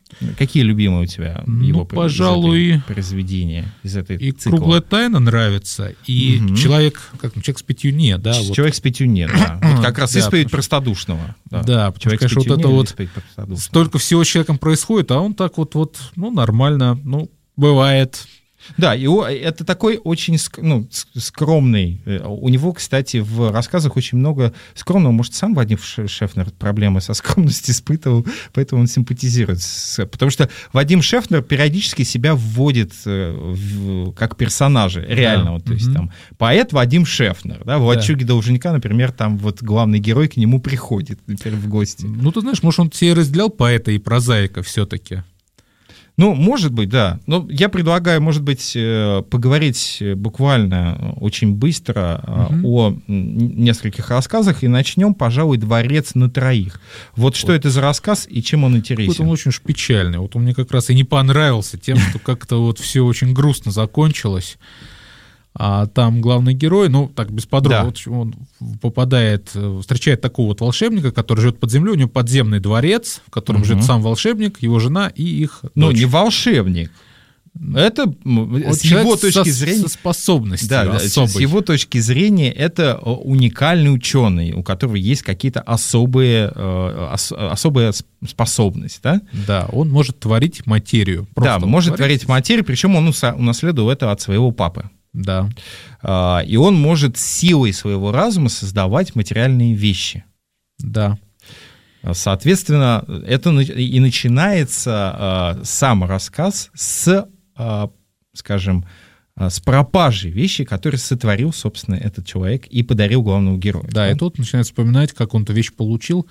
Какие любимые у тебя ну, его пожалуй, произведения из этой и цикла? «Круглая тайна» нравится, и угу. «Человек, как, человек с пятью не», да? «Человек вот. с пятью не», да. Вот как раз да, исповедь простодушного. Да, да, «Человек потому что, с пятью вот не» это вот столько всего с человеком происходит, а он так вот, вот, ну, нормально, ну, бывает. Да, и это такой очень ну, скромный. У него, кстати, в рассказах очень много скромного. Может, сам Вадим Шефнер проблемы со скромностью испытывал, поэтому он симпатизирует. С... Потому что Вадим Шефнер периодически себя вводит в... как персонажа реального. Да. То есть mm-hmm. там поэт Вадим Шефнер. Да? В «Лачуге да. Должника», например, там вот главный герой к нему приходит, например, в гости. Ну, ты знаешь, может, он тебе разделял поэта и прозаика все-таки? Ну, может быть, да. Но я предлагаю, может быть, поговорить буквально очень быстро угу. о нескольких рассказах, и начнем, пожалуй, «Дворец на троих». Вот что вот. Это за рассказ и чем он интересен? Вот он очень уж печальный. Вот он мне как раз и не понравился тем, что как-то вот все очень грустно закончилось. А там главный герой, ну, так, без подробно, да. он попадает, встречает такого вот волшебника, который живет под землей, у него подземный дворец, в котором угу. живет сам волшебник, его жена и их дочь. Ну, не волшебник. Это вот с его точки со, зрения... Со способностью да, особой. С его точки зрения это уникальный ученый, у которого есть какие-то особые, ос, особая способность. Да? Да, он может творить материю. Да, может творить. творить материю, причем он унаследовал это от своего папы. Да. И он может силой своего разума создавать материальные вещи. Да. Соответственно, это и начинается сам рассказ с, скажем, с пропажи вещи, которые сотворил, собственно, этот человек и подарил главному герою. Да, и тут начинает вспоминать, как он эту вещь получил.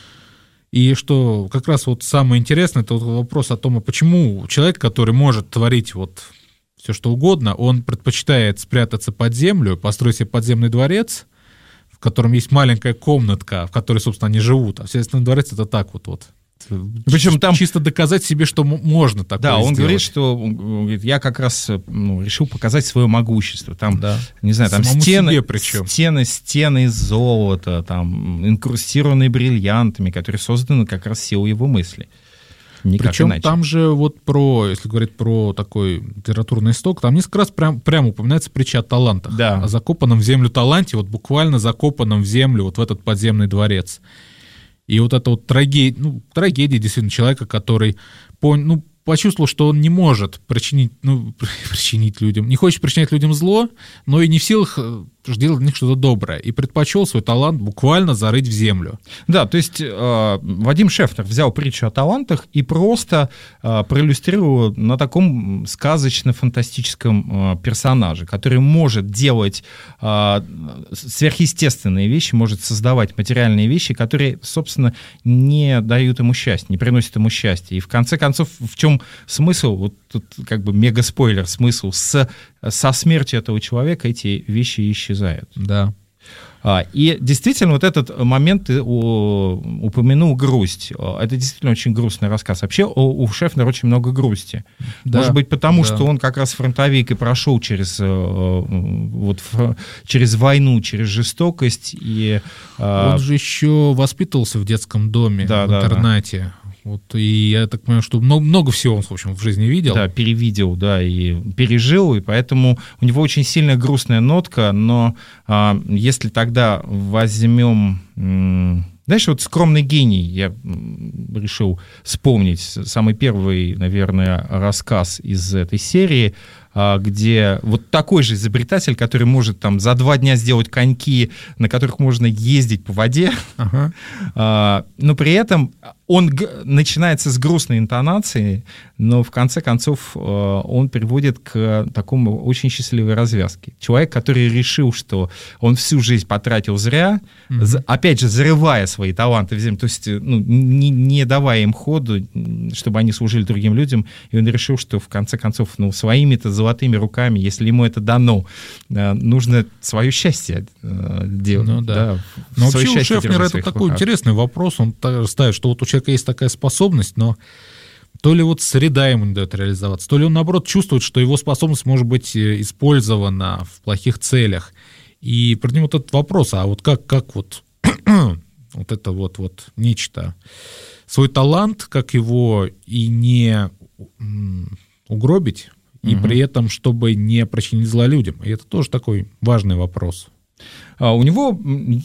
И что как раз вот самое интересное, это вот вопрос о том, а почему человек, который может творить вот все что угодно, он предпочитает спрятаться под землю, построить себе подземный дворец, в котором есть маленькая комнатка, в которой, собственно, они живут. А естественно, дворец — это так вот вот. Причем там чисто доказать себе, что можно такое да, он сделать. говорит, что он говорит, я как раз ну, решил показать свое могущество. Там, да. не знаю, там Самому стены, причем. стены, стены из золота, там инкрустированные бриллиантами, которые созданы как раз силой его мысли. Никак Причем иначе. Там же вот про, если говорить про такой литературный исток, там несколько раз прям, прям упоминается притча о талантах. Да. О закопанном в землю таланте, вот буквально закопанном в землю вот в этот подземный дворец. И вот это вот трагедия, ну, трагедия действительно человека, который пон, ну, почувствовал, что он не может причинить, ну, причинить людям, не хочет причинять людям зло, но и не в силах делать для них что-то доброе. И предпочел свой талант буквально зарыть в землю. Да, то есть э, Вадим Шефнер взял притчу о талантах и просто э, проиллюстрировал на таком сказочно-фантастическом э, персонаже, который может делать э, сверхъестественные вещи, может создавать материальные вещи, которые, собственно, не дают ему счастья, не приносят ему счастья. И в конце концов, в чем смысл, вот тут как бы мега-спойлер, смысл, с, со смертью этого человека эти вещи исчезают. Да. А, и действительно, вот этот момент ты упомянул грусть. Это действительно очень грустный рассказ. Вообще у, у Шефнера очень много грусти. Да. Может быть, потому да. что он как раз фронтовик и прошел через, вот, через войну, через жестокость. И, он же еще воспитывался в детском доме, да, в да, интернате. Да. Вот, и я так понимаю, что много, много всего он, в общем, в жизни видел. Да, перевидел, да, и пережил, и поэтому у него очень сильная грустная нотка, но а, если тогда возьмем... М- Знаешь, вот «Скромный гений», я решил вспомнить, самый первый, наверное, рассказ из этой серии, где вот такой же изобретатель, который может там за два дня сделать коньки, на которых можно ездить по воде, ага. но при этом он г- начинается с грустной интонацией, но в конце концов он приводит к такому очень счастливой развязке. Человек, который решил, что он всю жизнь потратил зря, mm-hmm. за, опять же, зарывая свои таланты в землю, то есть ну, не, не давая им ходу, чтобы они служили другим людям, и он решил, что в конце концов ну, своими-то золотыми руками, если ему это дано, нужно свое счастье делать. Ну, да. Да, но вообще у Шефнера это такой руках. Интересный вопрос, он ставит, что вот у человека есть такая способность, но то ли вот среда ему не дает реализоваться, то ли он, наоборот, чувствует, что его способность может быть использована в плохих целях. И при нем вот этот вопрос, а вот как, как вот Вот это вот, вот нечто. Свой талант, как его и не угробить, и угу. при этом, чтобы не причинить зла людям. И это тоже такой важный вопрос. А у него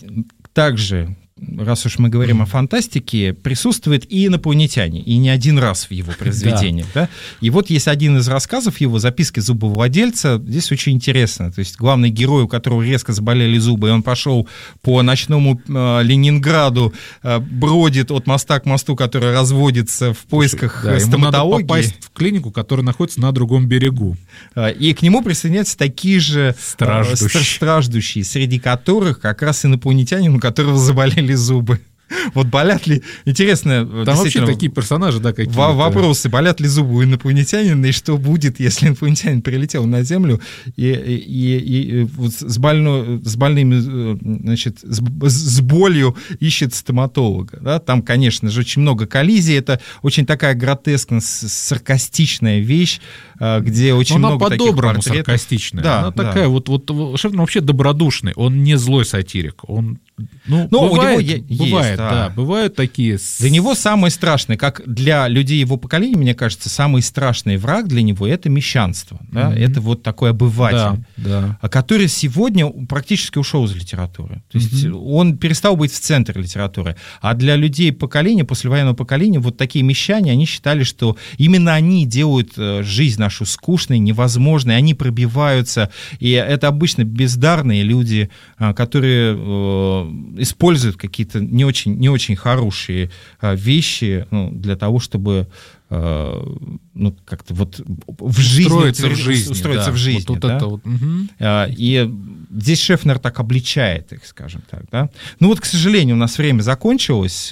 также, раз уж мы говорим о фантастике, присутствуют и инопланетяне, и не один раз в его произведениях. Да. Да? И вот есть один из рассказов его, «Записки зубовладельца». Здесь очень интересно. То есть главный герой, у которого резко заболели зубы, и он пошел по ночному э, Ленинграду, э, бродит от моста к мосту, который разводится в поисках Слушай, да, стоматологии. Ему надо попасть в клинику, которая находится на другом берегу. И к нему присоединяются такие же страждущие, э, страждущие, среди которых как раз инопланетянин, у которого заболели зубы. Вот болят ли... Интересно... Там вообще такие персонажи, да, какие-то. Вопросы. Болят ли зубы у инопланетянина, и что будет, если инопланетянин прилетел на Землю и, и, и, и вот с, больно, с больными, значит, с, с болью ищет стоматолога. Да? Там, конечно же, очень много коллизий. Это очень такая гротескно-саркастичная вещь, где очень Но много таких по-доброму портретов. Саркастичная. Да, она да. такая вот, вот Шефнер вообще добродушный. Он не злой сатирик. Он Ну, Но бывает, у него е- бывает, есть, да. да, бывают такие... Для него самое страшное, как для людей его поколения, мне кажется, самый страшный враг для него — это мещанство. Да? Mm-hmm. Это вот такой обыватель, да, да. который сегодня практически ушел из литературы. То есть mm-hmm. он перестал быть в центре литературы. А для людей поколения, послевоенного поколения, вот такие мещане, они считали, что именно они делают жизнь нашу скучной, невозможной, они пробиваются. И это обычно бездарные люди, которые используют какие-то не очень, не очень хорошие а, вещи, ну, для того, чтобы а, ну, как-то вот в жизни устроиться в жизни, устроиться да. в жизни, вот, вот да? это вот, угу. а, и здесь Шефнер так обличает их, скажем так, да. Ну вот, к сожалению, у нас время закончилось.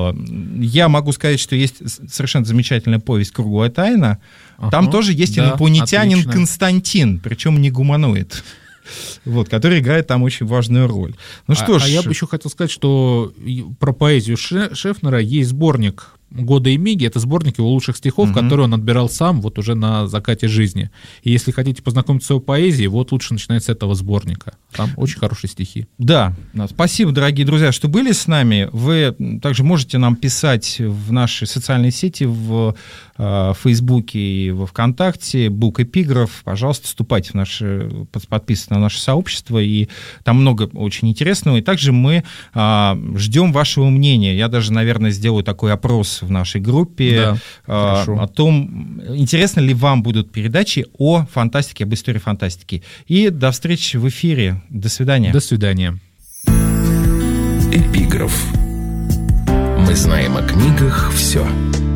Я могу сказать, что есть совершенно замечательная повесть «Круглая тайна». Там ага, тоже есть да, инопланетянин отлично. Константин, причем не гуманоид. Вот, который играет там очень важную роль. Ну что а, ж... а я бы еще хотел сказать, что про поэзию Шефнера есть сборник «Года и миги». Это сборник его лучших стихов, угу. которые он отбирал сам вот уже на закате жизни. И если хотите познакомиться с его поэзией, вот лучше начинать с этого сборника. Там очень хорошие стихи. Да, спасибо, дорогие друзья, что были с нами. Вы также можете нам писать в наши социальные сети, в э, Фейсбуке и во ВКонтакте, Бук Эпиграф. Пожалуйста, вступайте в наше, подписывайтесь на наше сообщество, и там много очень интересного. И также мы э, ждем вашего мнения. Я даже, наверное, сделаю такой опрос в нашей группе да, э, о том, интересно ли вам будут передачи о фантастике, об истории фантастики. И до встречи в эфире. До свидания. До свидания. Эпиграф. Мы знаем о книгах все.